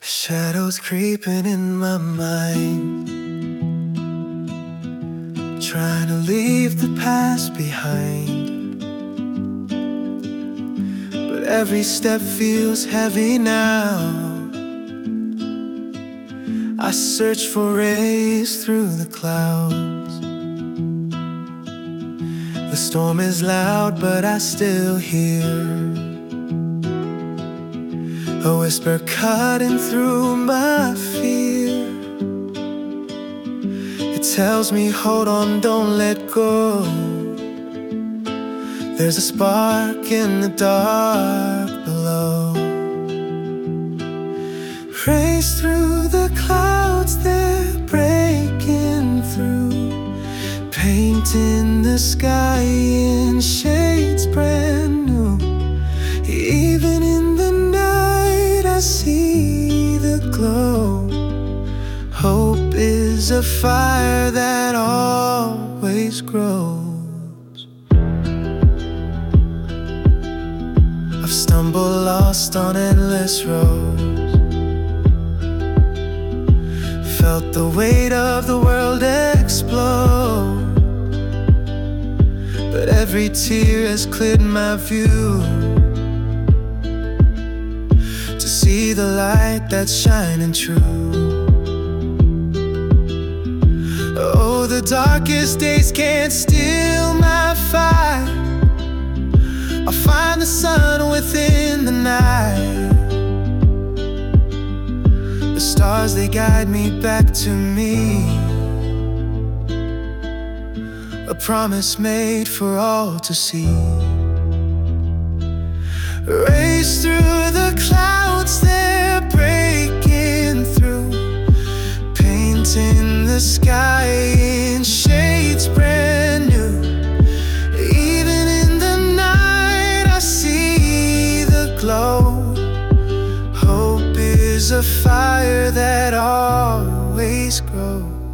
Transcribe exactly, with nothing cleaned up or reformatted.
Shadows creeping in my mind, trying to leave the past behind. But every step feels heavy now. I search for rays through the clouds. The storm is loud, but I still hear a whisper cutting through my fear. It tells me, hold on, don't let go. There's a spark in the dark below. Race through the clouds, they're breaking through, painting the sky in shades brand new. Even in the night I see the glow. Hope is a fire that always grows. I've stumbled lost on endless roads, felt the weight of the world explode. But every tear has cleared my view to see the light that's shining true. Oh, the darkest days can't steal my fire. I'll find the sun within the night. The stars, they guide me back to me, a promise made for all to see. Race through the clouds, they're breaking through, painting the sky in shades brand new. Even in the night I see the glow. Hope is a fire that always grows.